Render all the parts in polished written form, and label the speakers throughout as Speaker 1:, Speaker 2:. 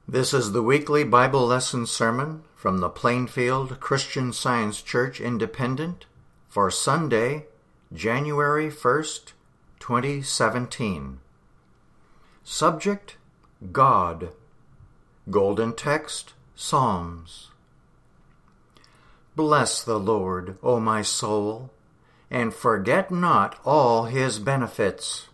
Speaker 1: This is the weekly Bible lesson sermon from the Plainfield Christian Science Church Independent for Sunday, January 1st, 2017. Subject, God. Golden text, Psalms. Bless the Lord, O my soul, and forget not all his benefits.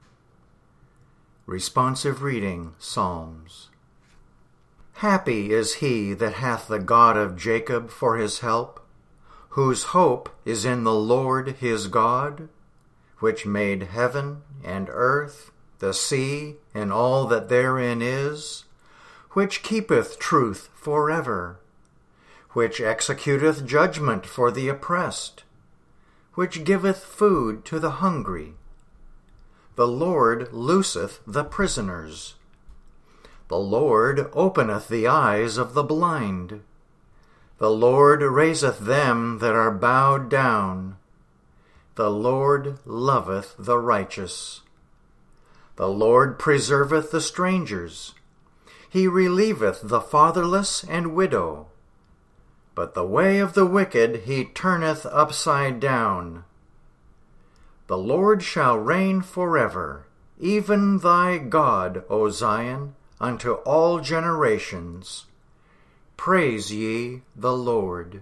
Speaker 1: Responsive reading, Psalms. Happy is he that hath the God of Jacob for his help, whose hope is in the Lord his God, which made heaven and earth, the sea, and all that therein is, which keepeth truth forever, which executeth judgment for the oppressed, which giveth food to the hungry. The Lord looseth the prisoners. The Lord openeth the eyes of the blind. The Lord raiseth them that are bowed down. The Lord loveth the righteous. The Lord preserveth the strangers. He relieveth the fatherless and widow. But the way of the wicked he turneth upside down. The Lord shall reign forever, even thy God, O Zion, unto all generations. Praise ye the Lord.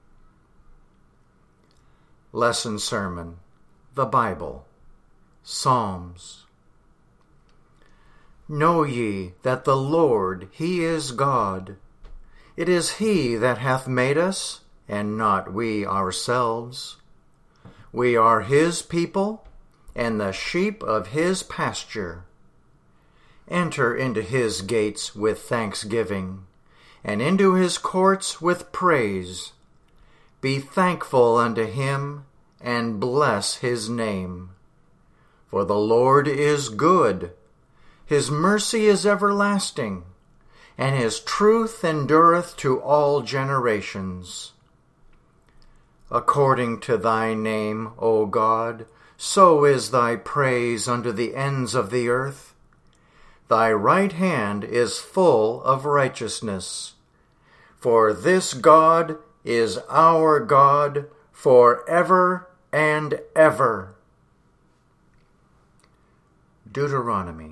Speaker 1: Lesson Sermon, the Bible, Psalms. Know ye that the Lord, he is God. It is he that hath made us, and not we ourselves. We are his people, and the sheep of his pasture. Enter into his gates with thanksgiving, and into his courts with praise. Be thankful unto him, and bless his name. For the Lord is good, his mercy is everlasting, and his truth endureth to all generations. According to thy name, O God, so is thy praise unto the ends of the earth. Thy right hand is full of righteousness. For this God is our God forever and ever. Deuteronomy.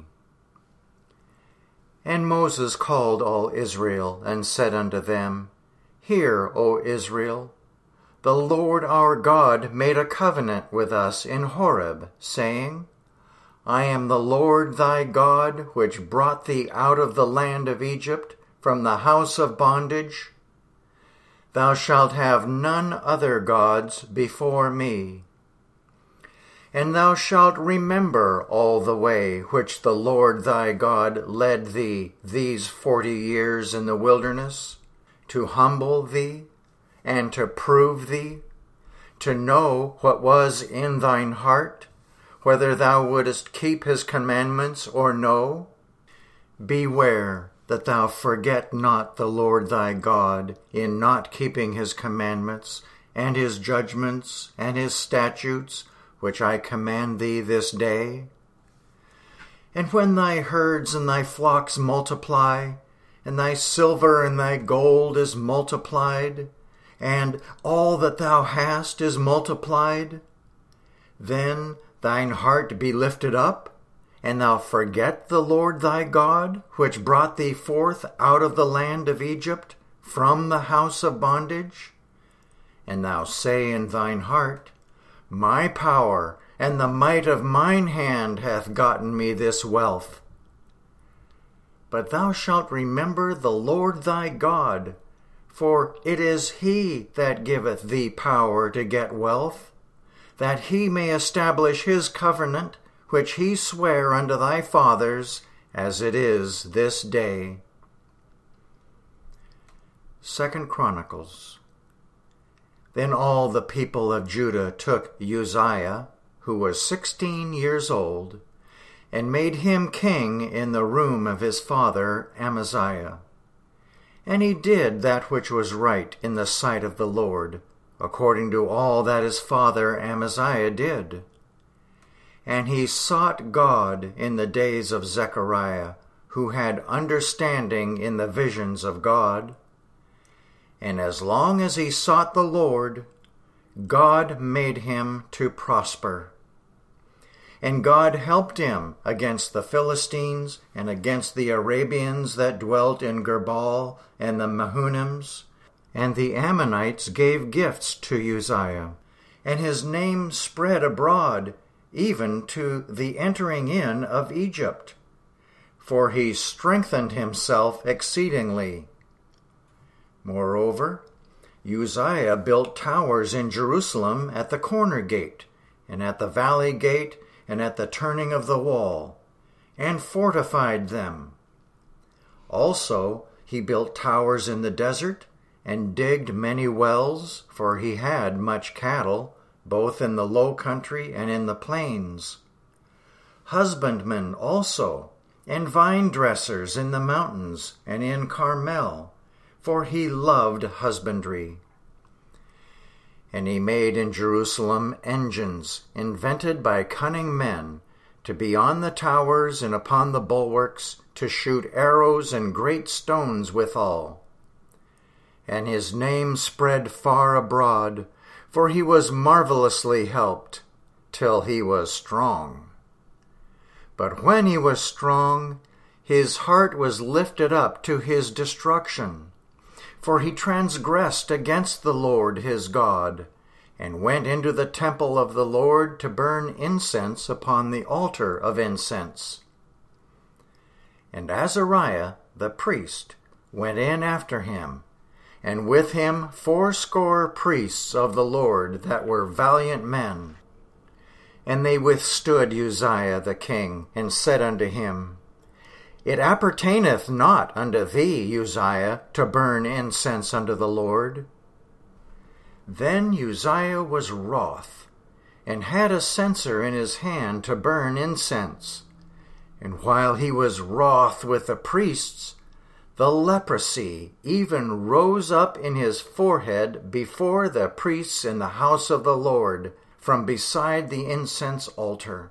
Speaker 1: And Moses called all Israel, and said unto them, Hear, O Israel, the Lord our God made a covenant with us in Horeb, saying, I am the Lord thy God, which brought thee out of the land of Egypt, from the house of bondage. Thou shalt have none other gods before me. And thou shalt remember all the way which the Lord thy God led thee these 40 years in the wilderness, to humble thee, and to prove thee, to know what was in thine heart, whether thou wouldest keep his commandments or no. Beware that thou forget not the Lord thy God in not keeping his commandments, and his judgments, and his statutes, which I command thee this day. And when thy herds and thy flocks multiply, and thy silver and thy gold is multiplied, and all that thou hast is multiplied, then thine heart be lifted up, and thou forget the Lord thy God, which brought thee forth out of the land of Egypt, from the house of bondage. And thou say in thine heart, My power and the might of mine hand hath gotten me this wealth. But thou shalt remember the Lord thy God, for it is he that giveth thee power to get wealth, that he may establish his covenant, which he sware unto thy fathers, as it is this day. 2 Chronicles. Then all the people of Judah took Uzziah, who was 16 years old, and made him king in the room of his father Amaziah. And he did that which was right in the sight of the Lord, according to all that his father Amaziah did. And he sought God in the days of Zechariah, who had understanding in the visions of God. And as long as he sought the Lord, God made him to prosper. And God helped him against the Philistines and against the Arabians that dwelt in Gerbal and the Mehunims. And the Ammonites gave gifts to Uzziah, and his name spread abroad, even to the entering in of Egypt. For he strengthened himself exceedingly. Moreover, Uzziah built towers in Jerusalem at the corner gate, and at the valley gate, and at the turning of the wall, and fortified them. Also he built towers in the desert, and digged many wells, for he had much cattle, both in the low country and in the plains. Husbandmen also, and vine dressers in the mountains and in Carmel, for he loved husbandry. And he made in Jerusalem engines, invented by cunning men, to be on the towers and upon the bulwarks, to shoot arrows and great stones withal. And his name spread far abroad, for he was marvelously helped, till he was strong. But when he was strong, his heart was lifted up to his destruction, for he transgressed against the Lord his God, and went into the temple of the Lord to burn incense upon the altar of incense. And Azariah the priest went in after him, and with him 80 priests of the Lord that were valiant men. And they withstood Uzziah the king, and said unto him, It appertaineth not unto thee, Uzziah, to burn incense unto the Lord. Then Uzziah was wroth, and had a censer in his hand to burn incense. And while he was wroth with the priests, the leprosy even rose up in his forehead before the priests in the house of the Lord, from beside the incense altar.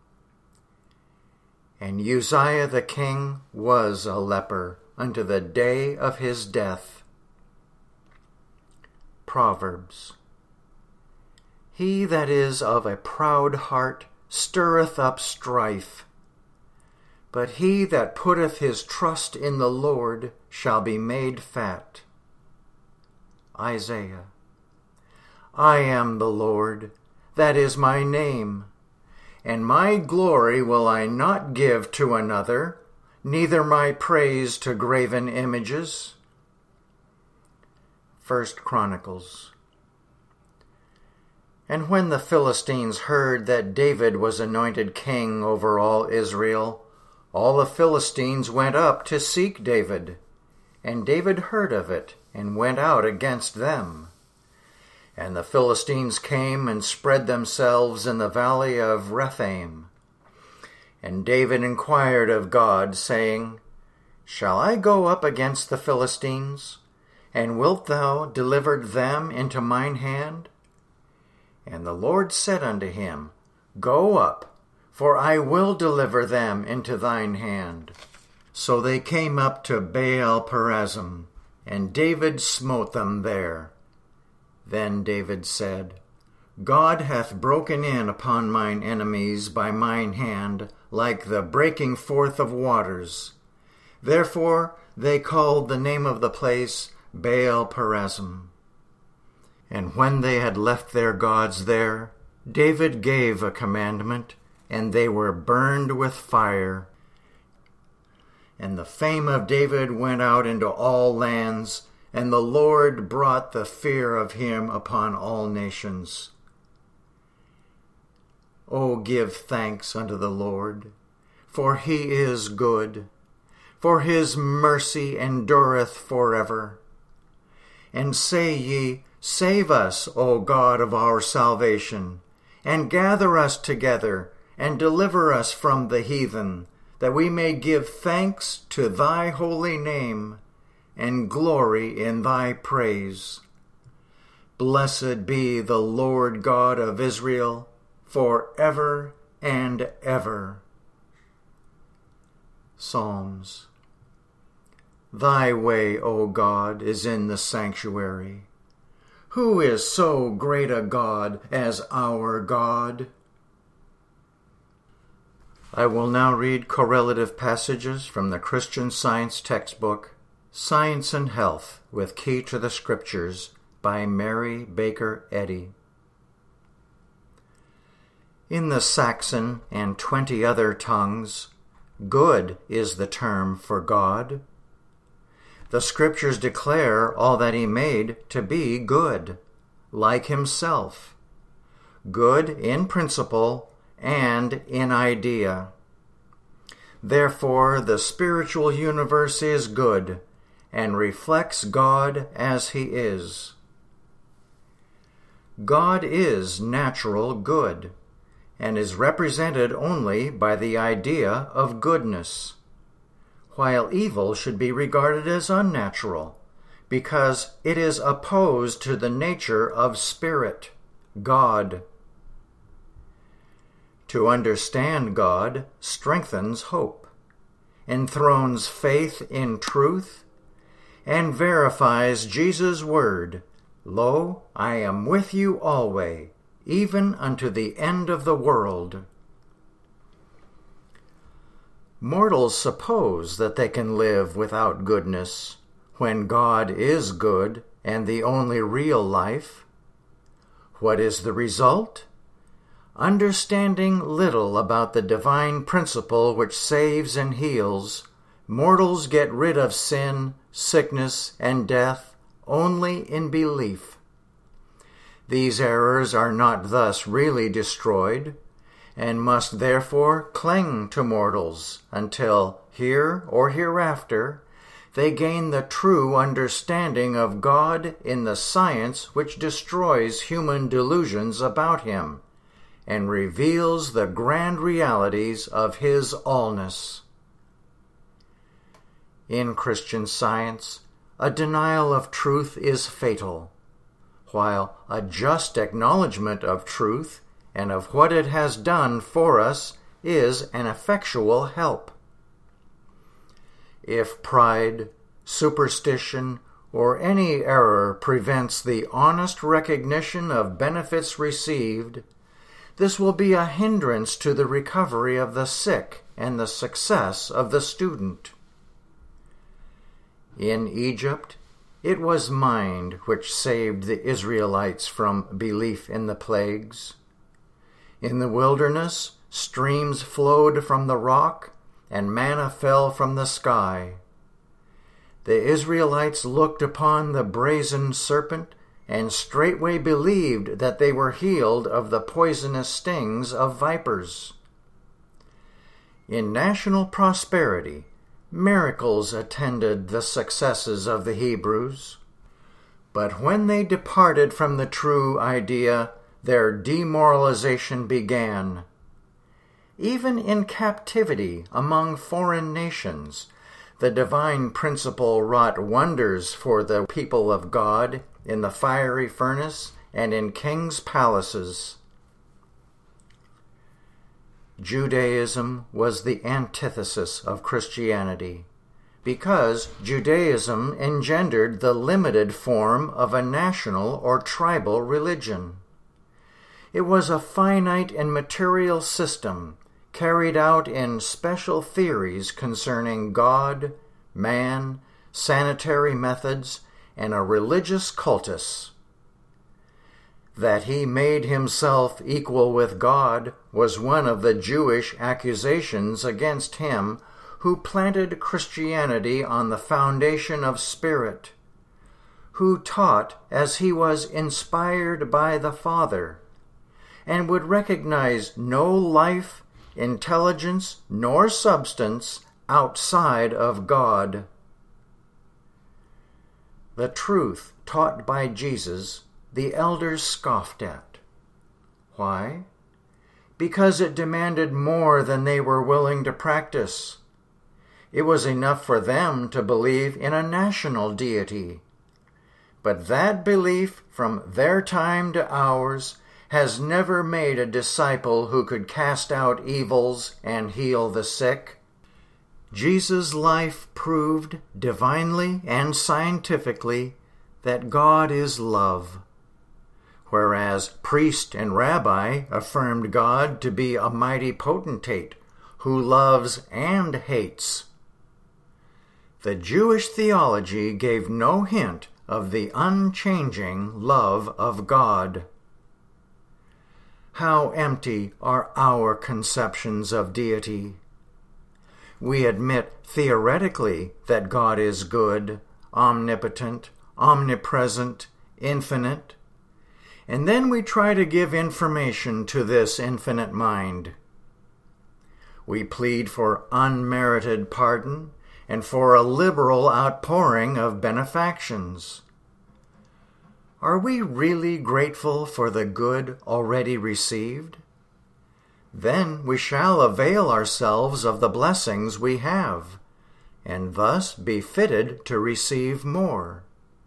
Speaker 1: And Uzziah the king was a leper unto the day of his death. Proverbs. He that is of a proud heart stirreth up strife, but he that putteth his trust in the Lord shall be made fat. Isaiah. I am the Lord, that is my name, and my glory will I not give to another, neither my praise to graven images. 1 Chronicles. And when the Philistines heard that David was anointed king over all Israel, all the Philistines went up to seek David. And David heard of it, and went out against them. And the Philistines came and spread themselves in the valley of Rephaim. And David inquired of God, saying, Shall I go up against the Philistines? And wilt thou deliver them into mine hand? And the Lord said unto him, Go up, for I will deliver them into thine hand. So they came up to Baal-perazim, and David smote them there. Then David said, God hath broken in upon mine enemies by mine hand, like the breaking forth of waters. Therefore they called the name of the place Baal-perazim. And when they had left their gods there, David gave a commandment, and they were burned with fire. And the fame of David went out into all lands, and the Lord brought the fear of him upon all nations. O give thanks unto the Lord, for he is good, for his mercy endureth forever. And say ye, Save us, O God of our salvation, and gather us together, and deliver us from the heathen, that we may give thanks to thy holy name, and glory in thy praise. Blessed be the Lord God of Israel, for ever and ever. Psalms. Thy way, O God, is in the sanctuary. Who is so great a God as our God? I will now read correlative passages from the Christian Science textbook, Science and Health with Key to the Scriptures by Mary Baker Eddy. In the Saxon and 20 other tongues, good is the term for God. The Scriptures declare all that he made to be good, like himself, good in principle and in idea. Therefore, the spiritual universe is good and reflects God as he is. God is natural good and is represented only by the idea of goodness, while evil should be regarded as unnatural, because it is opposed to the nature of spirit, God. To understand God strengthens hope, enthrones faith in truth, and verifies Jesus' word, "Lo, I am with you always, even unto the end of the world." Mortals suppose that they can live without goodness, when God is good and the only real life. What is the result? Understanding little about the divine principle which saves and heals, mortals get rid of sin, sickness, and death only in belief. These errors are not thus really destroyed, and must therefore cling to mortals until, here or hereafter, they gain the true understanding of God in the science which destroys human delusions about him and reveals the grand realities of his allness. In Christian Science, a denial of truth is fatal, while a just acknowledgement of truth and of what it has done for us is an effectual help. If pride, superstition, or any error prevents the honest recognition of benefits received, this will be a hindrance to the recovery of the sick and the success of the student. In Egypt, it was mind which saved the Israelites from belief in the plagues. In the wilderness, streams flowed from the rock, and manna fell from the sky. The Israelites looked upon the brazen serpent, and straightway believed that they were healed of the poisonous stings of vipers. In national prosperity, miracles attended the successes of the Hebrews. But when they departed from the true idea, their demoralization began. Even in captivity among foreign nations, the divine principle wrought wonders for the people of God in the fiery furnace and in kings' palaces. Judaism was the antithesis of Christianity, because Judaism engendered the limited form of a national or tribal religion. It was a finite and material system carried out in special theories concerning God, man, sanitary methods, and a religious cultus. That he made himself equal with God was one of the Jewish accusations against him who planted Christianity on the foundation of spirit, who taught as he was inspired by the Father, and would recognize no life, intelligence, nor substance outside of God. The truth taught by Jesus, the elders scoffed at. Why? Because it demanded more than they were willing to practice. It was enough for them to believe in a national deity. But that belief from their time to ours has never made a disciple who could cast out evils and heal the sick. Jesus' life proved divinely and scientifically that God is love, whereas priest and rabbi affirmed God to be a mighty potentate who loves and hates. The Jewish theology gave no hint of the unchanging love of God. How empty are our conceptions of deity! We admit theoretically that God is good, omnipotent, omnipresent, infinite, and then we try to give information to this infinite mind. We plead for unmerited pardon and for a liberal outpouring of benefactions. Are we really grateful for the good already received? Then we shall avail ourselves of the blessings we have, and thus be fitted to receive more.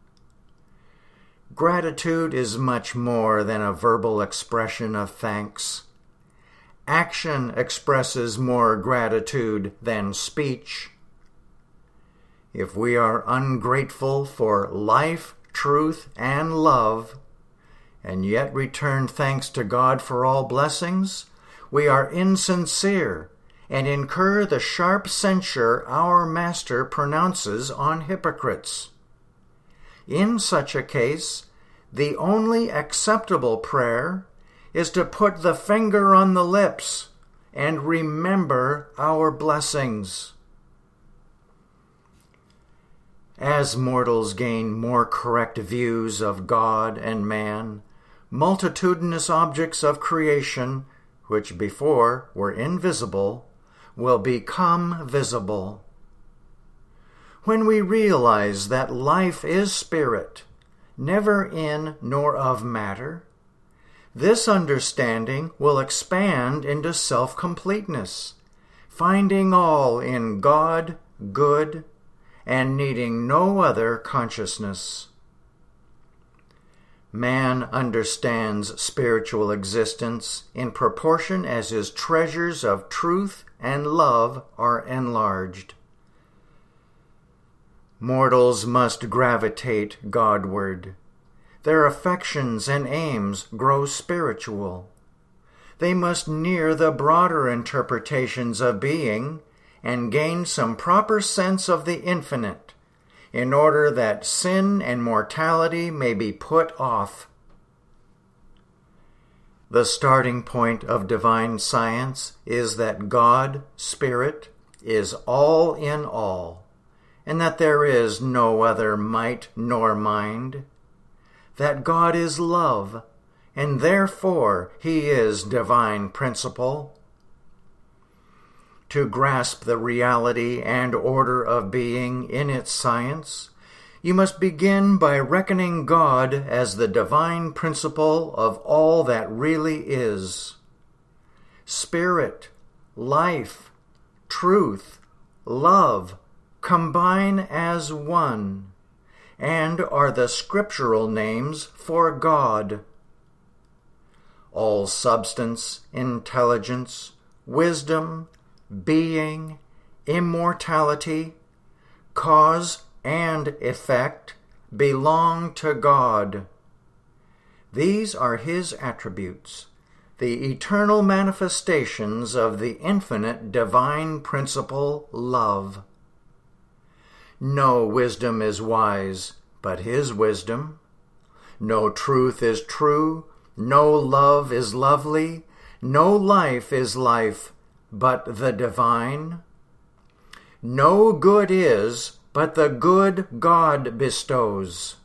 Speaker 1: Gratitude is much more than a verbal expression of thanks. Action expresses more gratitude than speech. If we are ungrateful for life, truth, and love, and yet return thanks to God for all blessings, we are insincere and incur the sharp censure our Master pronounces on hypocrites. In such a case, the only acceptable prayer is to put the finger on the lips and remember our blessings. As mortals gain more correct views of God and man, multitudinous objects of creation, which before were invisible, will become visible. When we realize that life is spirit, never in nor of matter, this understanding will expand into self-completeness, finding all in God good and needing no other consciousness. Man understands spiritual existence in proportion as his treasures of truth and love are enlarged. Mortals must gravitate Godward. Their affections and aims grow spiritual. They must near the broader interpretations of being and gain some proper sense of the infinite, in order that sin and mortality may be put off. The starting point of divine science is that God, Spirit, is all in all, and that there is no other might nor mind, that God is love, and therefore He is divine principle. To grasp the reality and order of being in its science, you must begin by reckoning God as the divine principle of all that really is. Spirit, life, truth, love combine as one, and are the scriptural names for God. All substance, intelligence, wisdom, being, immortality, cause and effect belong to God. These are His attributes, the eternal manifestations of the infinite divine principle, love. No wisdom is wise but His wisdom. No truth is true, no love is lovely, no life is life but the divine. No good is but the good God bestows.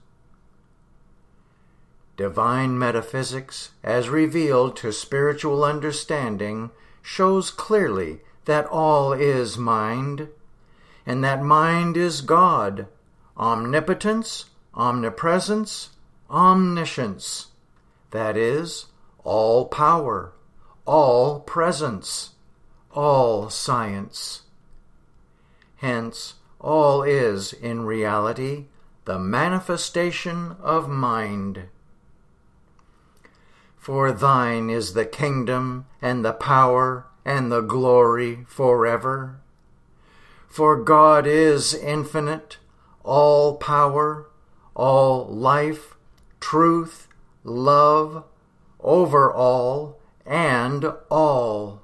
Speaker 1: Divine metaphysics, as revealed to spiritual understanding, shows clearly that all is mind, and that mind is God, omnipotence, omnipresence, omniscience, that is, all power, all presence, all science. Hence, all is, in reality, the manifestation of mind. For thine is the kingdom, and the power, and the glory forever. For God is infinite, all power, all life, truth, love, over all and all.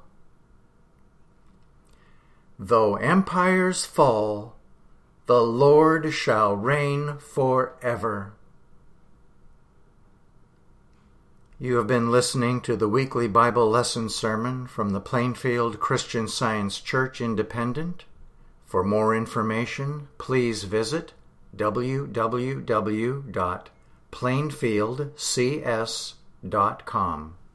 Speaker 1: Though empires fall, the Lord shall reign forever. You have been listening to the weekly Bible lesson sermon from the Plainfield Christian Science Church Independent. For more information, please visit www.plainfieldcs.com.